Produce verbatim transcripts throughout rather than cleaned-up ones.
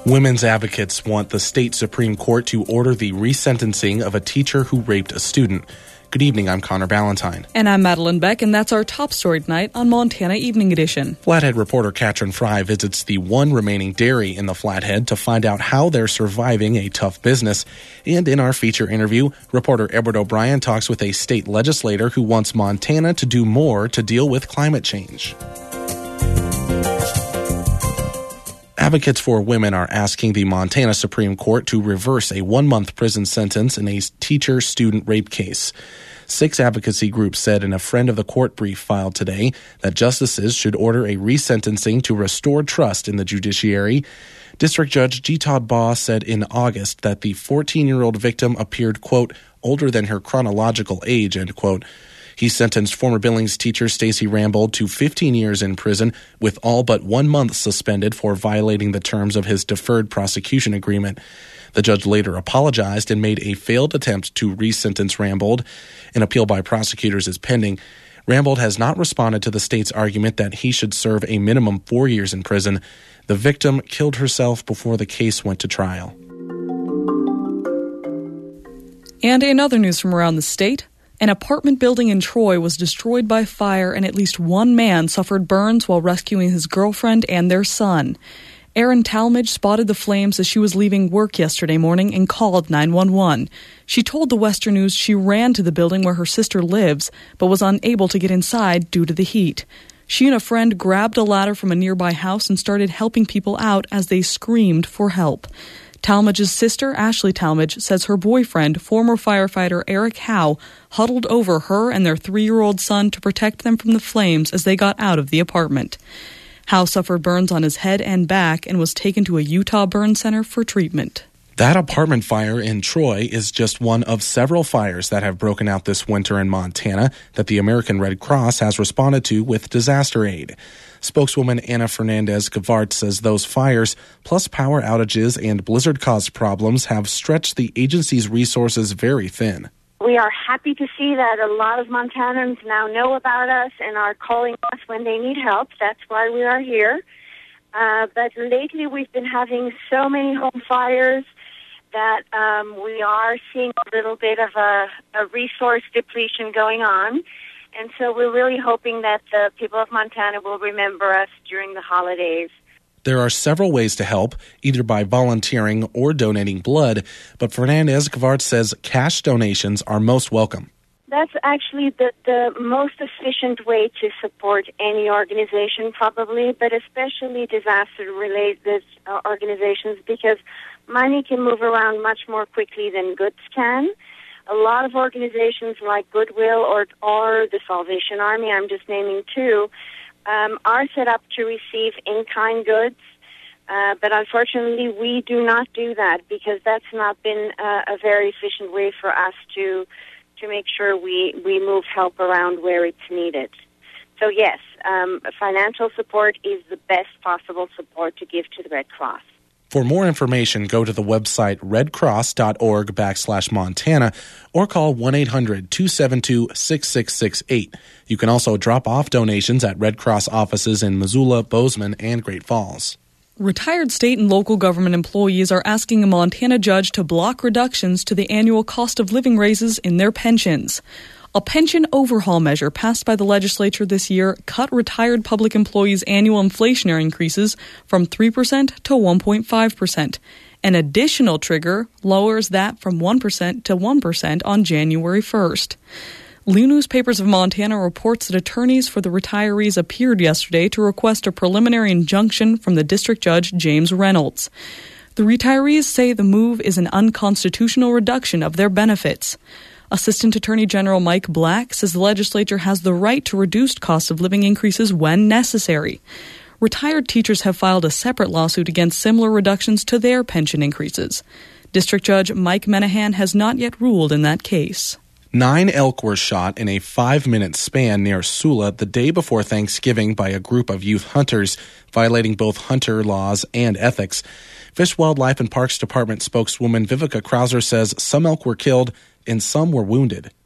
Women's advocates want the state Supreme Court to order the resentencing of a teacher who raped a student. Good evening, I'm Connor Ballantyne. And I'm Madeline Beck, and that's our top story tonight on Montana Evening Edition. Flathead reporter Katrin Fry visits the one remaining dairy in the Flathead to find out how they're surviving a tough business. And in our feature interview, reporter Edward O'Brien talks with a state legislator who wants Montana to do more to deal with climate change. Advocates for women are asking the Montana Supreme Court to reverse a one-month prison sentence in a teacher-student rape case. Six advocacy groups said in a friend of the court brief filed today that justices should order a resentencing to restore trust in the judiciary. District Judge G. Todd Baugh said in August that the fourteen-year-old victim appeared, quote, older than her chronological age, end quote. He sentenced former Billings teacher Stacey Rambold to fifteen years in prison with all but one month suspended for violating the terms of his deferred prosecution agreement. The judge later apologized and made a failed attempt to resentence Rambold. An appeal by prosecutors is pending. Rambold has not responded to the state's argument that he should serve a minimum four years in prison. The victim killed herself before the case went to trial. And in other news from around the state, an apartment building in Troy was destroyed by fire and at least one man suffered burns while rescuing his girlfriend and their son. Erin Talmadge spotted the flames as she was leaving work yesterday morning and called nine one one. She told the Western News she ran to the building where her sister lives, but was unable to get inside due to the heat. She and a friend grabbed a ladder from a nearby house and started helping people out as they screamed for help. Talmadge's sister, Ashley Talmadge, says her boyfriend, former firefighter Eric Howe, huddled over her and their three-year-old son to protect them from the flames as they got out of the apartment. Howe suffered burns on his head and back and was taken to a Utah burn center for treatment. That apartment fire in Troy is just one of several fires that have broken out this winter in Montana that the American Red Cross has responded to with disaster aid. Spokeswoman Anna Fernandez-Gavart says those fires, plus power outages and blizzard-caused problems, have stretched the agency's resources very thin. We are happy to see that a lot of Montanans now know about us and are calling us when they need help. That's why we are here. Uh, but lately we've been having so many home fires that um, we are seeing a little bit of a, a resource depletion going on. And so we're really hoping that the people of Montana will remember us during the holidays. There are several ways to help, either by volunteering or donating blood, but Fernandez-Gavart says cash donations are most welcome. That's actually the, the most efficient way to support any organization, probably, but especially disaster-related uh, organizations, because money can move around much more quickly than goods can. A lot of organizations like Goodwill or or the Salvation Army, I'm just naming two, um, are set up to receive in-kind goods. Uh, but unfortunately, we do not do that because that's not been uh, a very efficient way for us to to make sure we, we move help around where it's needed. So yes, um, financial support is the best possible support to give to the Red Cross. For more information, go to the website redcross.org backslash Montana or call one eight hundred two seven two six six six eight. You can also drop off donations at Red Cross offices in Missoula, Bozeman, and Great Falls. Retired state and local government employees are asking a Montana judge to block reductions to the annual cost of living raises in their pensions. A pension overhaul measure passed by the legislature this year cut retired public employees' annual inflationary increases from three percent to one point five percent. An additional trigger lowers that from one percent to one percent on January first. Lee Newspapers of Montana reports that attorneys for the retirees appeared yesterday to request a preliminary injunction from the district judge, James Reynolds. The retirees say the move is an unconstitutional reduction of their benefits. Assistant Attorney General Mike Black says the legislature has the right to reduce cost of living increases when necessary. Retired teachers have filed a separate lawsuit against similar reductions to their pension increases. District Judge Mike Menahan has not yet ruled in that case. Nine elk were shot in a five-minute span near Sula the day before Thanksgiving by a group of youth hunters, violating both hunter laws and ethics. Fish, Wildlife, and Parks Department spokeswoman Vivica Krauser says some elk were killed and some were wounded.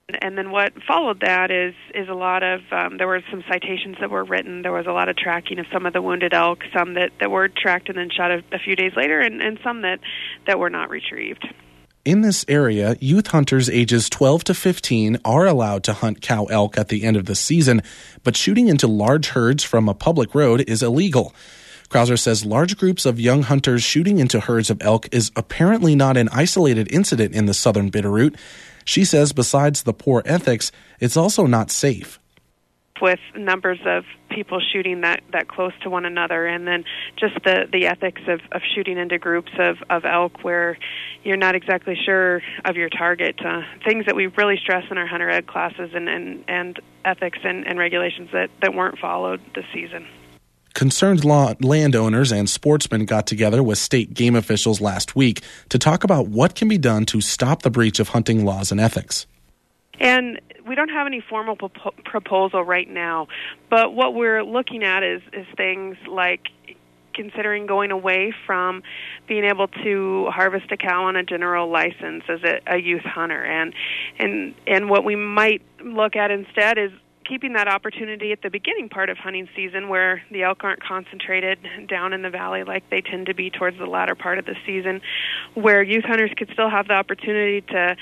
And then what followed that is is a lot of, um, there were some citations that were written. There was a lot of tracking of some of the wounded elk, some that, that were tracked and then shot a, a few days later, and, and some that, that were not retrieved. In this area, youth hunters ages twelve to fifteen are allowed to hunt cow elk at the end of the season, but shooting into large herds from a public road is illegal. Krauser says large groups of young hunters shooting into herds of elk is apparently not an isolated incident in the southern Bitterroot. She says besides the poor ethics, it's also not safe. With numbers of people shooting that, that close to one another, and then just the, the ethics of, of shooting into groups of, of elk where you're not exactly sure of your target. Uh, things that we really stress in our hunter ed classes, and, and, and ethics and, and regulations that, that weren't followed this season. Concerned law- landowners and sportsmen got together with state game officials last week to talk about what can be done to stop the breach of hunting laws and ethics. And we don't have any formal pro- proposal right now, but what we're looking at is, is things like considering going away from being able to harvest a cow on a general license as a, a youth hunter. And, and, and what we might look at instead is keeping that opportunity at the beginning part of hunting season where the elk aren't concentrated down in the valley like they tend to be towards the latter part of the season, where youth hunters could still have the opportunity to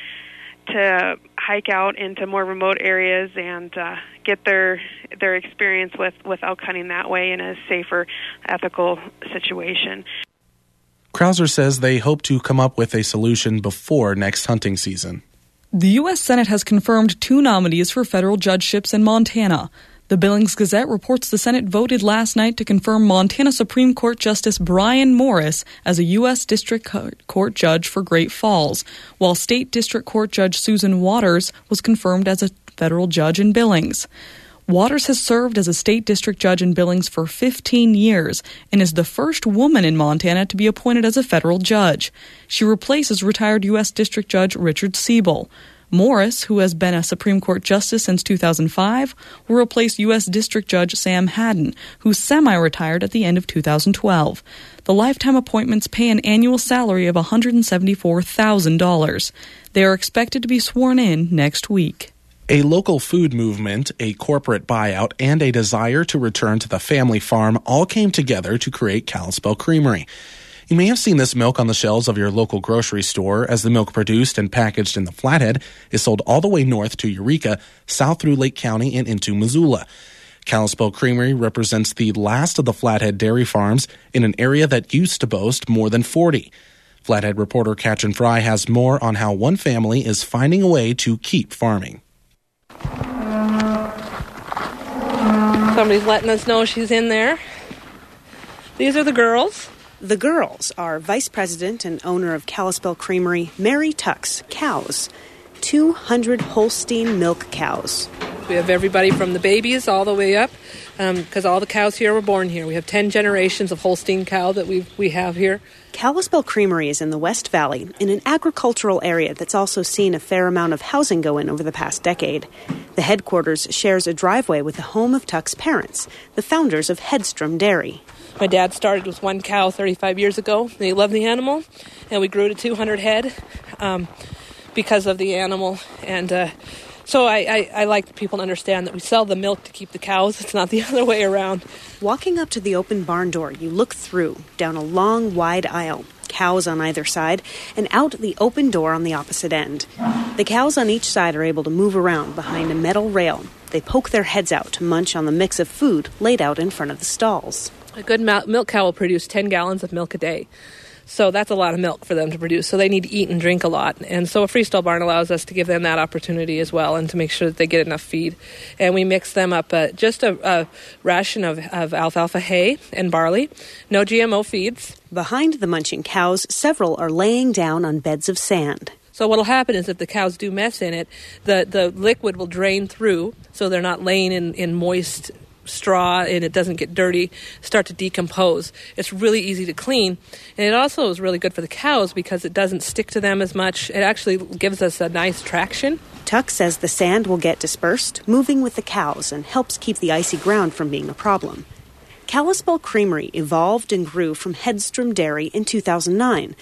to hike out into more remote areas and uh, get their their experience with, with elk hunting that way in a safer, ethical situation. Krauser says they hope to come up with a solution before next hunting season. The U S Senate has confirmed two nominees for federal judgeships in Montana. The Billings Gazette reports the Senate voted last night to confirm Montana Supreme Court Justice Brian Morris as a U S District Court judge for Great Falls, while State District Court Judge Susan Waters was confirmed as a federal judge in Billings. Waters has served as a state district judge in Billings for fifteen years and is the first woman in Montana to be appointed as a federal judge. She replaces retired U S District Judge Richard Siebel. Morris, who has been a Supreme Court justice since two thousand five, will replace U S District Judge Sam Haddon, who semi-retired at the end of two thousand twelve. The lifetime appointments pay an annual salary of one hundred seventy-four thousand dollars. They are expected to be sworn in next week. A local food movement, a corporate buyout, and a desire to return to the family farm all came together to create Kalispell Creamery. You may have seen this milk on the shelves of your local grocery store, as the milk produced and packaged in the Flathead is sold all the way north to Eureka, south through Lake County and into Missoula. Kalispell Creamery represents the last of the Flathead dairy farms in an area that used to boast more than forty. Flathead reporter Katrin Fry has more on how one family is finding a way to keep farming. Somebody's letting us know she's in there. These are the girls. The girls are Vice President and owner of Kalispell Creamery, Mary Tuck's Cows. two hundred Holstein milk cows. We have everybody from the babies all the way up, because um, all the cows here were born here. We have ten generations of Holstein cow that we we have here. Kalispell Creamery is in the West Valley, in an agricultural area that's also seen a fair amount of housing go in over the past decade. The headquarters shares a driveway with the home of Tuck's parents, the founders of Hedstrom Dairy. My dad started with one cow thirty-five years ago, and he loved the animal, and we grew to two hundred head um, because of the animal. And uh, so I, I, I like people to understand that we sell the milk to keep the cows. It's not the other way around. Walking up to the open barn door, you look through, down a long, wide aisle, cows on either side, and out the open door on the opposite end. The cows on each side are able to move around behind a metal rail. They poke their heads out to munch on the mix of food laid out in front of the stalls. A good milk cow will produce ten gallons of milk a day. So that's a lot of milk for them to produce. So they need to eat and drink a lot. And so a freestall barn allows us to give them that opportunity as well, and to make sure that they get enough feed. And we mix them up uh, just a, a ration of, of alfalfa hay and barley, no G M O feeds. Behind the munching cows, several are laying down on beds of sand. So what will happen is if the cows do mess in it, the, the liquid will drain through, so they're not laying in, in moist straw and it doesn't get dirty, start to decompose. It's really easy to clean, and it also is really good for the cows because it doesn't stick to them as much. It actually gives us a nice traction. Tuck says the sand will get dispersed, moving with the cows, and helps keep the icy ground from being a problem. Kalispell Creamery evolved and grew from Hedstrom Dairy in two thousand nine.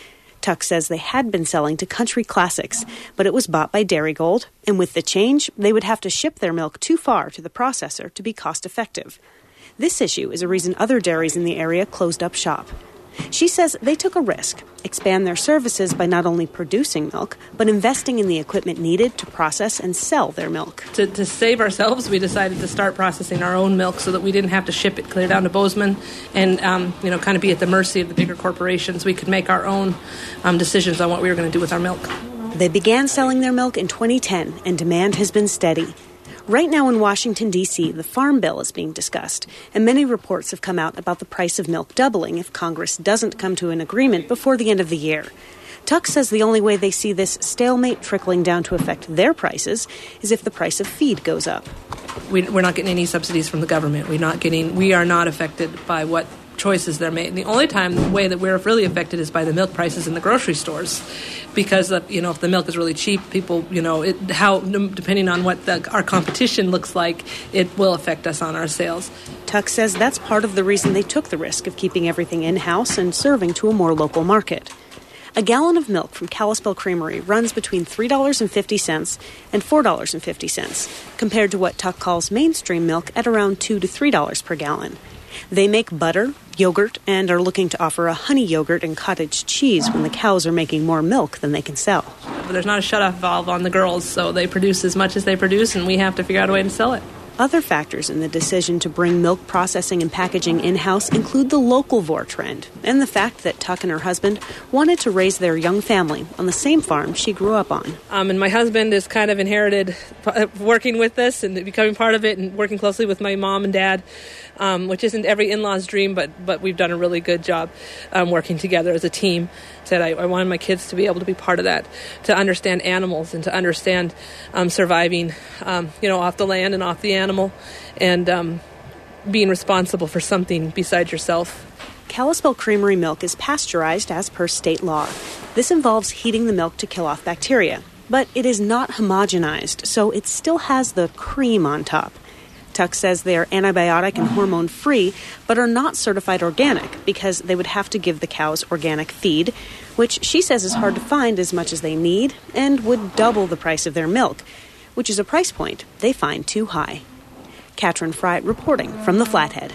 Tuck says they had been selling to Country Classics, but it was bought by Dairygold, and with the change, they would have to ship their milk too far to the processor to be cost-effective. This issue is a reason other dairies in the area closed up shop. She says they took a risk, expand their services by not only producing milk, but investing in the equipment needed to process and sell their milk. To, to save ourselves, we decided to start processing our own milk so that we didn't have to ship it clear down to Bozeman and, um, you know, kind of be at the mercy of the bigger corporations. We could make our own um, decisions on what we were going to do with our milk. They began selling their milk in twenty ten, and demand has been steady. Right now in Washington, D C, the Farm Bill is being discussed, and many reports have come out about the price of milk doubling if Congress doesn't come to an agreement before the end of the year. Tuck says the only way they see this stalemate trickling down to affect their prices is if the price of feed goes up. We, we're not getting any subsidies from the government. We're not getting. We are not affected by what choices they're made. The only time, the way that we're really affected is by the milk prices in the grocery stores, because of, you know, if the milk is really cheap, people, you know, it, how depending on what the, our competition looks like, it will affect us on our sales. Tuck says that's part of the reason they took the risk of keeping everything in-house and serving to a more local market. A gallon of milk from Kalispell Creamery runs between three dollars and fifty cents and four dollars and fifty cents, compared to what Tuck calls mainstream milk at around two to three dollars per gallon. They make butter, yogurt, and are looking to offer a honey yogurt and cottage cheese when the cows are making more milk than they can sell. But there's not a shut-off valve on the girls, so they produce as much as they produce, and we have to figure out a way to sell it. Other factors in the decision to bring milk processing and packaging in-house include the localvore trend and the fact that Tuck and her husband wanted to raise their young family on the same farm she grew up on. Um, and my husband has kind of inherited working with us and becoming part of it and working closely with my mom and dad, um, which isn't every in-law's dream, but but we've done a really good job um, working together as a team. Said I, I wanted my kids to be able to be part of that, to understand animals and to understand um, surviving, um, you know, off the land and off the animal, and um, being responsible for something besides yourself. Kalispell Creamery milk is pasteurized as per state law. This involves heating the milk to kill off bacteria, but it is not homogenized, so it still has the cream on top. Tuck says they are antibiotic and hormone-free, but are not certified organic because they would have to give the cows organic feed, which she says is hard to find as much as they need and would double the price of their milk, which is a price point they find too high. Katrin Freit reporting from the Flathead.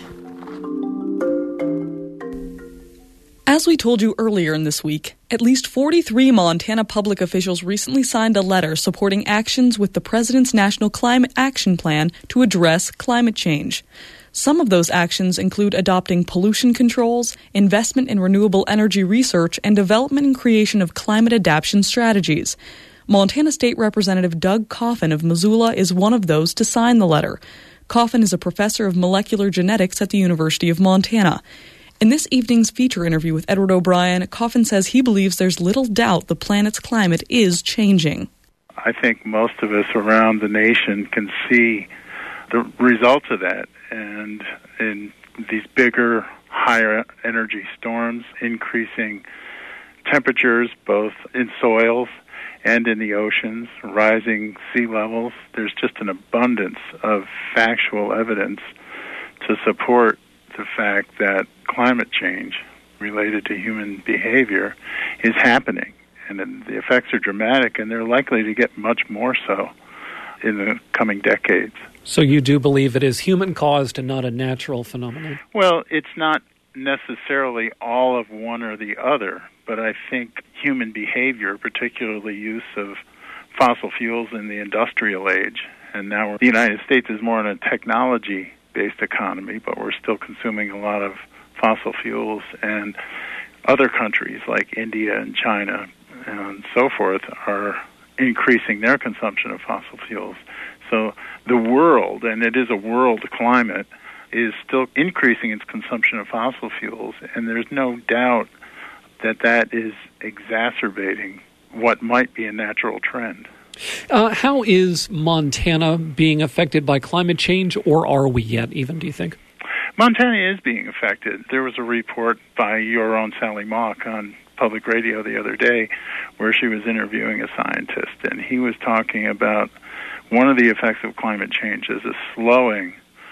As we told you earlier in this week, at least forty-three Montana public officials recently signed a letter supporting actions with the President's National Climate Action Plan to address climate change. Some of those actions include adopting pollution controls, investment in renewable energy research, and development and creation of climate adaptation strategies. Montana State Representative Doug Coffin of Missoula is one of those to sign the letter. Coffin is a professor of molecular genetics at the University of Montana. In this evening's feature interview with Edward O'Brien, Coffin says he believes there's little doubt the planet's climate is changing. I think most of us around the nation can see the results of that, and in these bigger, higher energy storms, increasing temperatures both in soils and in the oceans, rising sea levels. There's just an abundance of factual evidence to support the fact that climate change related to human behavior is happening, and the effects are dramatic, and they're likely to get much more so in the coming decades. So you do believe it is human-caused and not a natural phenomenon? Well, it's not necessarily all of one or the other, but I think human behavior, particularly use of fossil fuels in the industrial age, and now the United States is more in a technology-based economy, but we're still consuming a lot of fossil fuels, and other countries like India and China and so forth are increasing their consumption of fossil fuels. So the world, and it is a world climate, is still increasing its consumption of fossil fuels, and there's no doubt that that is exacerbating what might be a natural trend. Uh, how is Montana being affected by climate change, or are we yet even, do you think? Montana is being affected. There was a report by your own Sally Mock on public radio the other day where she was interviewing a scientist, and he was talking about one of the effects of climate change is a slowing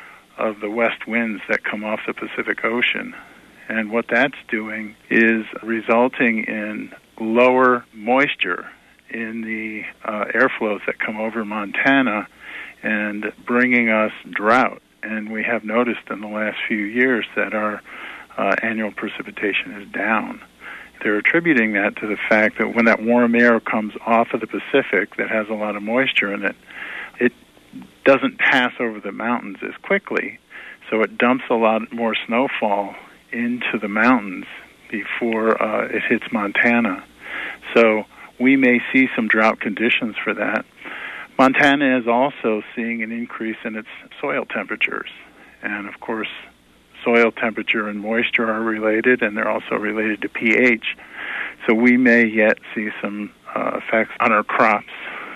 of the west winds that come off the Pacific Ocean. And what that's doing is resulting in lower moisture in the uh, airflows that come over Montana and bringing us drought. And we have noticed in the last few years that our uh, annual precipitation is down. They're attributing that to the fact that when that warm air comes off of the Pacific that has a lot of moisture in it, it doesn't pass over the mountains as quickly, so it dumps a lot more snowfall into the mountains before uh, it hits Montana. So we may see some drought conditions for that. Montana is also seeing an increase in its soil temperatures. And, of course, soil temperature and moisture are related, and they're also related to pH. So we may yet see some uh, effects on our crops.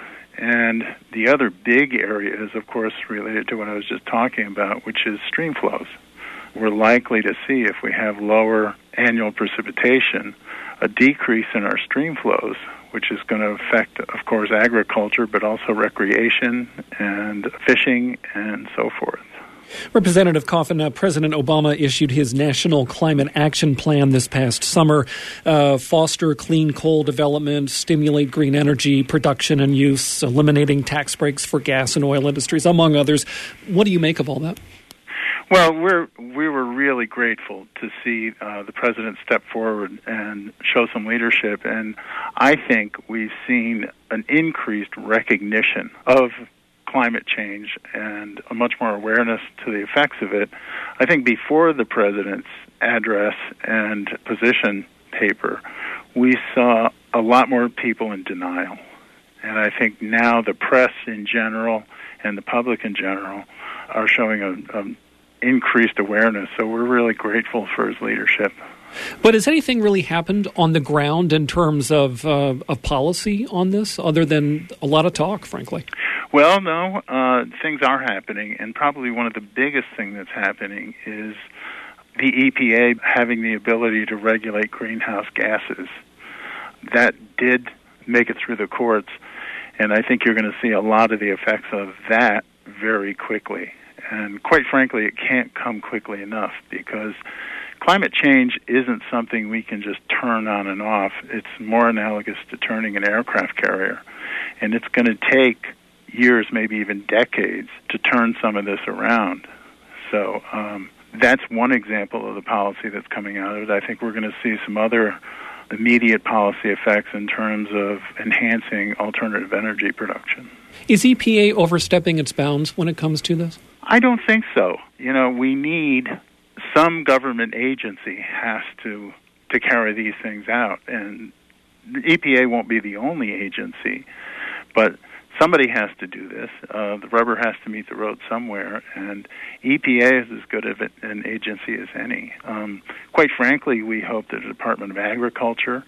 And the other big area is, of course, related to what I was just talking about, which is stream flows. We're likely to see, if we have lower annual precipitation, a decrease in our stream flows, which is going to affect, of course, agriculture, but also recreation and fishing and so forth. Representative Coffin, uh, President Obama issued his National Climate Action Plan this past summer, uh, foster clean coal development, stimulate green energy production and use, eliminating tax breaks for gas and oil industries, among others. What do you make of all that? Well, we're we were really grateful to see uh, the president step forward and show some leadership, and I think we've seen an increased recognition of climate change and a much more awareness to the effects of it. I think before the president's address and position paper, we saw a lot more people in denial, and I think now the press in general and the public in general are showing a, a increased awareness, so we're really grateful for his leadership. But has anything really happened on the ground in terms of uh, of policy on this, other than a lot of talk, frankly? Well, no, uh, things are happening, and probably one of the biggest things that's happening is the E P A having the ability to regulate greenhouse gases. That did make it through the courts, and I think you're going to see a lot of the effects of that very quickly. And quite frankly, it can't come quickly enough, because climate change isn't something we can just turn on and off. It's more analogous to turning an aircraft carrier. And it's going to take years, maybe even decades, to turn some of this around. So um, that's one example of the policy that's coming out of it. I think we're going to see some other immediate policy effects in terms of enhancing alternative energy production. Is E P A overstepping its bounds when it comes to this? I don't think so. You know, we need some government agency has to to carry these things out, and the E P A won't be the only agency, but somebody has to do this. Uh, the rubber has to meet the road somewhere, and E P A is as good of an agency as any. Um, quite frankly, we hope that the Department of Agriculture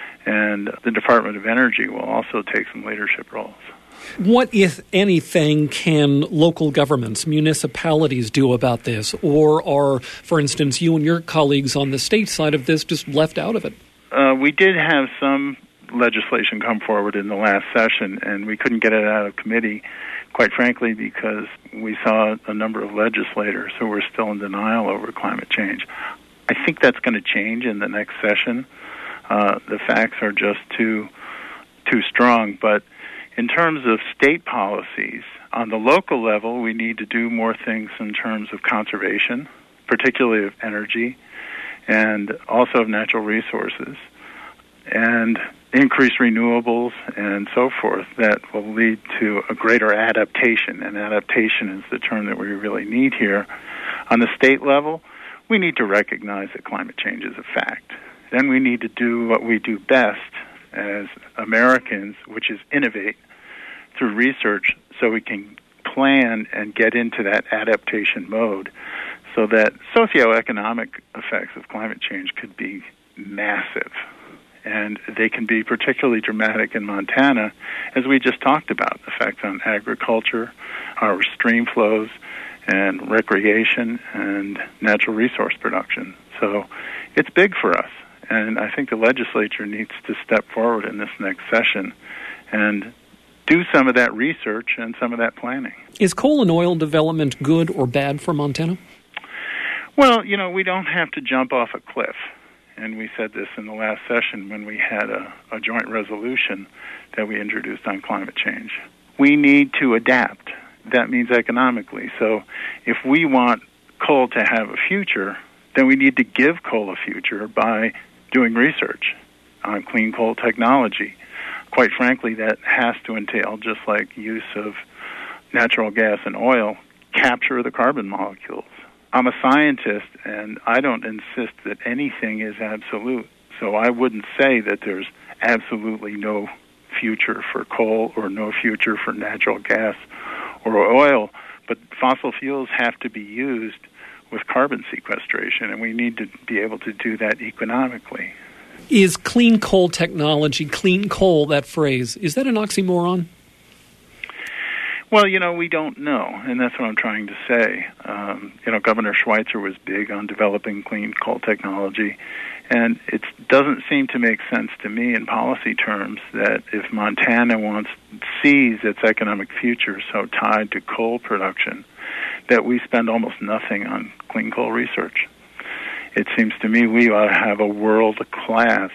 and the Department of Energy will also take some leadership roles. What, if anything, can local governments, municipalities do about this? Or are, for instance, you and your colleagues on the state side of this just left out of it? Uh, we did have some legislation come forward in the last session, and we couldn't get it out of committee, quite frankly, because we saw a number of legislators who were still in denial over climate change. I think that's going to change in the next session. Uh, the facts are just too too strong, but in terms of state policies, on the local level, we need to do more things in terms of conservation, particularly of energy, and also of natural resources, and increase renewables and so forth that will lead to a greater adaptation, and adaptation is the term that we really need here. On the state level, we need to recognize that climate change is a fact. Then we need to do what we do best as Americans, which is innovate through research so we can plan and get into that adaptation mode so that socioeconomic effects of climate change could be massive. And they can be particularly dramatic in Montana, as we just talked about, effects on agriculture, our stream flows, and recreation and natural resource production. So it's big for us. And I think the legislature needs to step forward in this next session and do some of that research and some of that planning. Is coal and oil development good or bad for Montana? Well, you know, we don't have to jump off a cliff. and we said this in the last session when we had a, a joint resolution that we introduced on climate change. We need to adapt. That means economically. So if we want coal to have a future, then we need to give coal a future by doing research on clean coal technology. Quite frankly, that has to entail, just like use of natural gas and oil, capture the carbon molecules. I'm a scientist, and I don't insist that anything is absolute. So I wouldn't say that there's absolutely no future for coal or no future for natural gas or oil, but fossil fuels have to be used with carbon sequestration, and we need to be able to do that economically. Is clean coal technology, clean coal, that phrase, is that an oxymoron? Well, you know, we don't know, and that's what I'm trying to say. Um, you know, Governor Schweitzer was big on developing clean coal technology, and it doesn't seem to make sense to me in policy terms that if Montana wants sees its economic future so tied to coal production, that we spend almost nothing on clean coal research. It seems to me we ought to have a world-class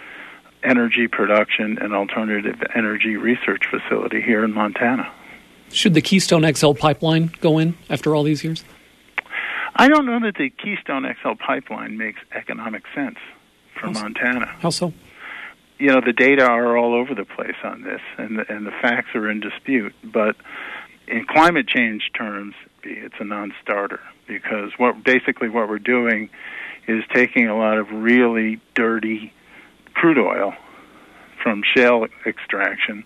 energy production and alternative energy research facility here in Montana. Should the Keystone X L pipeline go in after all these years? I don't know that the Keystone X L pipeline makes economic sense for How Montana. How so? You know, the data are all over the place on this, and the, and the facts are in dispute. But in climate change terms, it's a non-starter, because what basically what we're doing is taking a lot of really dirty crude oil from shale extraction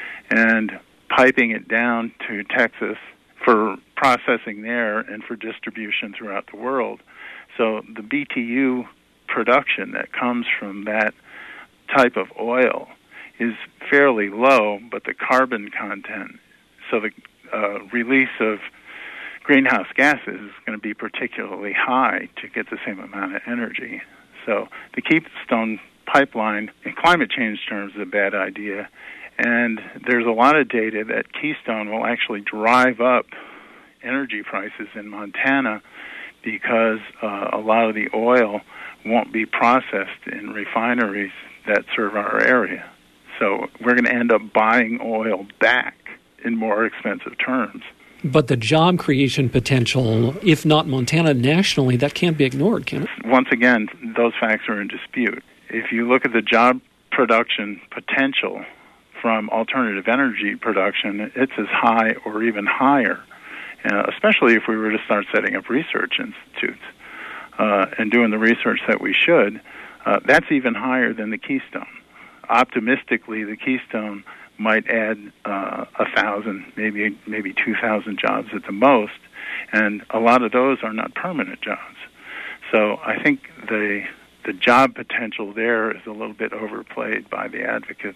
and piping it down to Texas for processing there and for distribution throughout the world. So the B T U production that comes from that type of oil is fairly low, but the carbon content, so the uh, release of greenhouse gases is going to be particularly high to get the same amount of energy. So the Keystone pipeline, in climate change terms, is a bad idea. And there's a lot of data that Keystone will actually drive up energy prices in Montana because uh, a lot of the oil won't be processed in refineries that serve our area. So we're going to end up buying oil back in more expensive terms. But the job creation potential, if not Montana, nationally, that can't be ignored, can it? Once again, those facts are in dispute. If you look at the job production potential from alternative energy production, it's as high or even higher, uh, especially if we were to start setting up research institutes uh, and doing the research that we should. Uh, that's even higher than the Keystone. Optimistically, the Keystone might add uh, a thousand, maybe maybe two thousand jobs at the most, and a lot of those are not permanent jobs. So I think the the job potential there is a little bit overplayed by the advocates.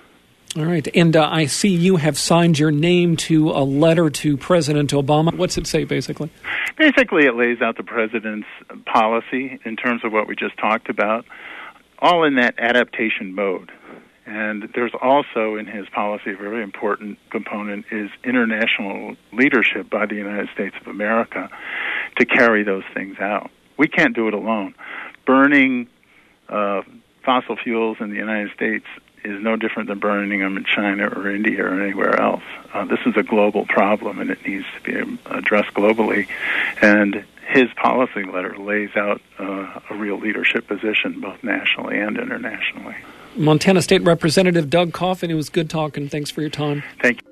All right, and uh, I see you have signed your name to a letter to President Obama. What's it say, basically? Basically, it lays out the president's policy in terms of what we just talked about, all in that adaptation mode. And there's also in his policy a very important component is international leadership by the United States of America to carry those things out. We can't do it alone. Burning uh, fossil fuels in the United States is no different than burning them in China or India or anywhere else. Uh, this is a global problem, and it needs to be addressed globally. And his policy letter lays out uh, a real leadership position, both nationally and internationally. Montana State Representative Doug Coffin, it was good talking. Thanks for your time. Thank you.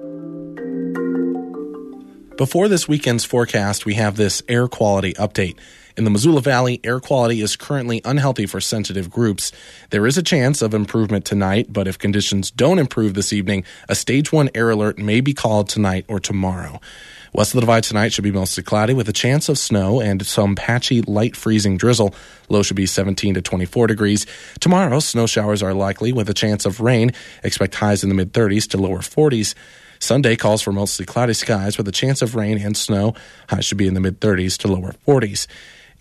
Before this weekend's forecast, we have this air quality update. In the Missoula Valley, air quality is currently unhealthy for sensitive groups. There is a chance of improvement tonight, but if conditions don't improve this evening, a stage one air alert may be called tonight or tomorrow. West of the Divide tonight should be mostly cloudy with a chance of snow and some patchy light freezing drizzle. Low should be seventeen to twenty-four degrees. Tomorrow, snow showers are likely with a chance of rain. Expect highs in the mid-thirties to lower forties. Sunday calls for mostly cloudy skies with a chance of rain and snow. Highs should be in the mid-thirties to lower forties.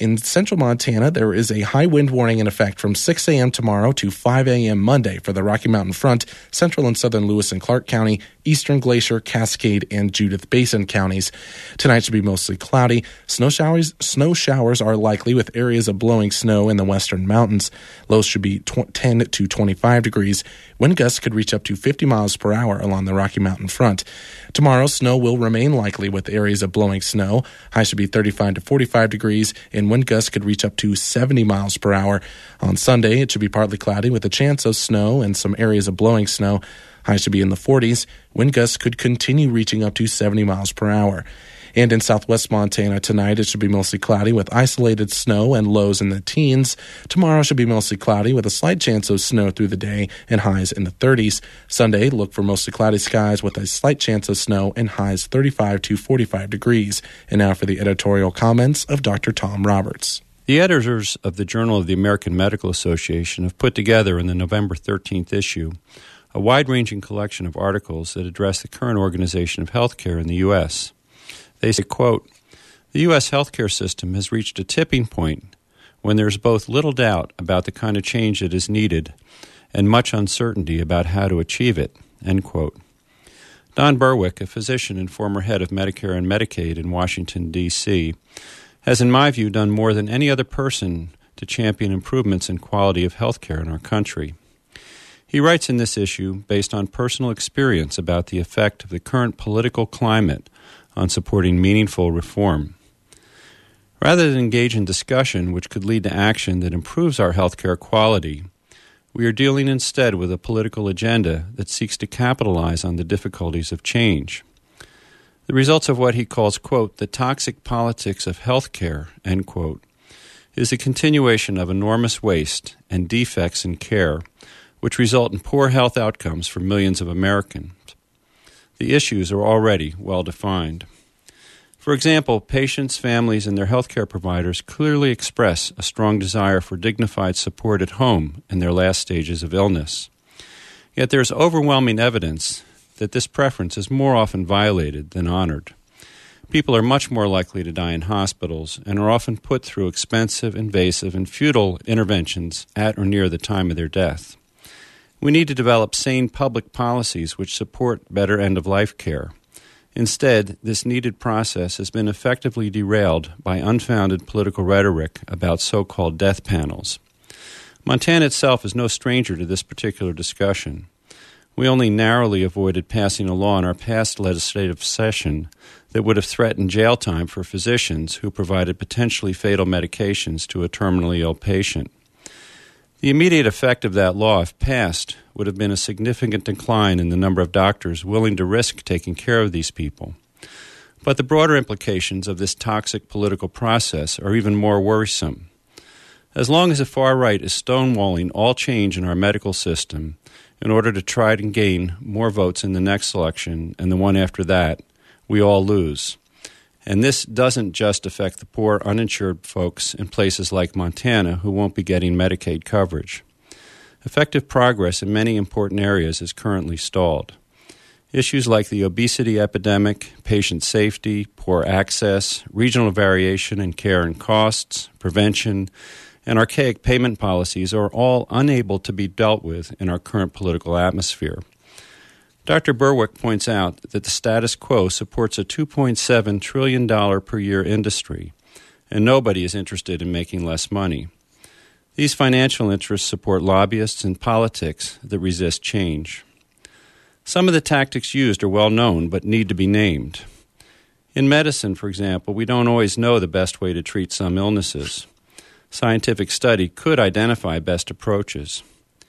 In central Montana, there is a high wind warning in effect from six a.m. tomorrow to five a.m. Monday for the Rocky Mountain Front, central and southern Lewis and Clark County, eastern Glacier, Cascade, and Judith Basin counties. Tonight should be mostly cloudy. Snow showers, snow showers are likely with areas of blowing snow in the western mountains. Lows should be ten to twenty-five degrees. Wind gusts could reach up to fifty miles per hour along the Rocky Mountain Front. Tomorrow, snow will remain likely with areas of blowing snow. High should be thirty-five to forty-five degrees, and wind gusts could reach up to seventy miles per hour. On Sunday, it should be partly cloudy with a chance of snow and some areas of blowing snow. High should be in the forties. Wind gusts could continue reaching up to seventy miles per hour. And in southwest Montana tonight, it should be mostly cloudy with isolated snow and lows in the teens. Tomorrow should be mostly cloudy with a slight chance of snow through the day and highs in the thirties. Sunday, look for mostly cloudy skies with a slight chance of snow and highs thirty-five to forty-five degrees. And now for the editorial comments of Doctor Tom Roberts. The editors of the Journal of the American Medical Association have put together in the November thirteenth issue a wide-ranging collection of articles that address the current organization of healthcare in the U S They say, quote, "The U S healthcare system has reached a tipping point when there is both little doubt about the kind of change that is needed and much uncertainty about how to achieve it," end quote. Don Berwick, a physician and former head of Medicare and Medicaid in Washington, D C, has, in my view, done more than any other person to champion improvements in quality of healthcare in our country. He writes in this issue based on personal experience about the effect of the current political climate on supporting meaningful reform. Rather than engage in discussion which could lead to action that improves our healthcare quality, we are dealing instead with a political agenda that seeks to capitalize on the difficulties of change. The results of what he calls, quote, "the toxic politics of healthcare," end quote, is a continuation of enormous waste and defects in care, which result in poor health outcomes for millions of Americans. The issues are already well defined. For example, patients, families, and their healthcare providers clearly express a strong desire for dignified support at home in their last stages of illness. Yet there is overwhelming evidence that this preference is more often violated than honored. People are much more likely to die in hospitals and are often put through expensive, invasive, and futile interventions at or near the time of their death. We need to develop sane public policies which support better end-of-life care. Instead, this needed process has been effectively derailed by unfounded political rhetoric about so-called death panels. Montana itself is no stranger to this particular discussion. We only narrowly avoided passing a law in our past legislative session that would have threatened jail time for physicians who provided potentially fatal medications to a terminally ill patient. The immediate effect of that law, if passed, would have been a significant decline in the number of doctors willing to risk taking care of these people. But the broader implications of this toxic political process are even more worrisome. As long as the far right is stonewalling all change in our medical system in order to try to gain more votes in the next election and the one after that, we all lose. And this doesn't just affect the poor, uninsured folks in places like Montana who won't be getting Medicaid coverage. Effective progress in many important areas is currently stalled. Issues like the obesity epidemic, patient safety, poor access, regional variation in care and costs, prevention, and archaic payment policies are all unable to be dealt with in our current political atmosphere. Doctor Berwick points out that the status quo supports a two point seven trillion dollars per year industry, and nobody is interested in making less money. These financial interests support lobbyists and politics that resist change. Some of the tactics used are well known but need to be named. In medicine, for example, we don't always know the best way to treat some illnesses. Scientific study could identify best approaches.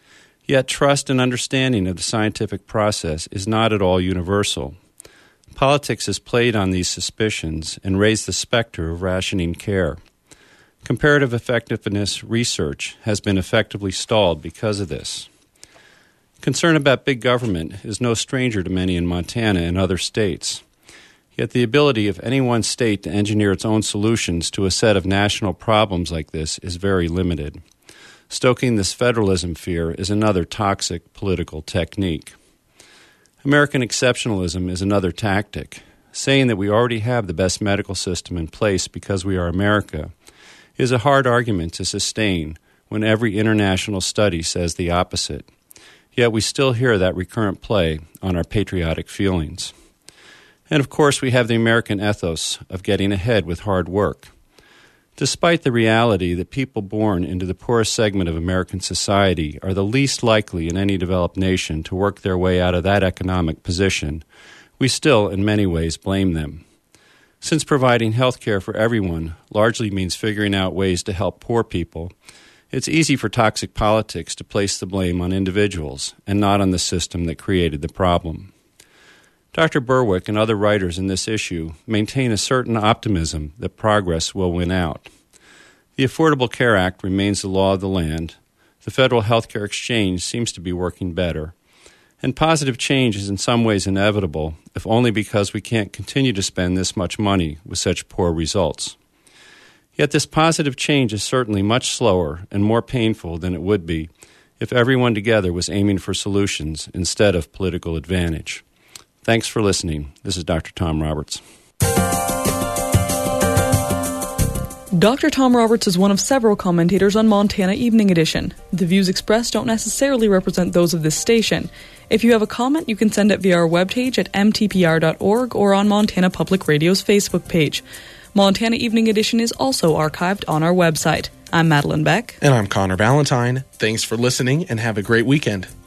Yet trust and understanding of the scientific process is not at all universal. Politics has played on these suspicions and raised the specter of rationing care. Comparative effectiveness research has been effectively stalled because of this. Concern about big government is no stranger to many in Montana and other states. Yet the ability of any one state to engineer its own solutions to a set of national problems like this is very limited. Stoking this federalism fear is another toxic political technique. American exceptionalism is another tactic, saying that we already have the best medical system in place because we are America, is a hard argument to sustain when every international study says the opposite. Yet we still hear that recurrent play on our patriotic feelings. And of course, we have the American ethos of getting ahead with hard work. Despite the reality that people born into the poorest segment of American society are the least likely in any developed nation to work their way out of that economic position, we still, in many ways, blame them. Since providing health care for everyone largely means figuring out ways to help poor people, it's easy for toxic politics to place the blame on individuals and not on the system that created the problem. Doctor Berwick and other writers in this issue maintain a certain optimism that progress will win out. The Affordable Care Act remains the law of the land, the Federal Health Care Exchange seems to be working better, and positive change is in some ways inevitable, if only because we can't continue to spend this much money with such poor results. Yet this positive change is certainly much slower and more painful than it would be if everyone together was aiming for solutions instead of political advantage. Thanks for listening. This is Doctor Tom Roberts. Doctor Tom Roberts is one of several commentators on Montana Evening Edition. The views expressed don't necessarily represent those of this station. If you have a comment, you can send it via our webpage at m t p r dot org or on Montana Public Radio's Facebook page. Montana Evening Edition is also archived on our website. I'm Madeline Beck. And I'm Connor Valentine. Thanks for listening and have a great weekend.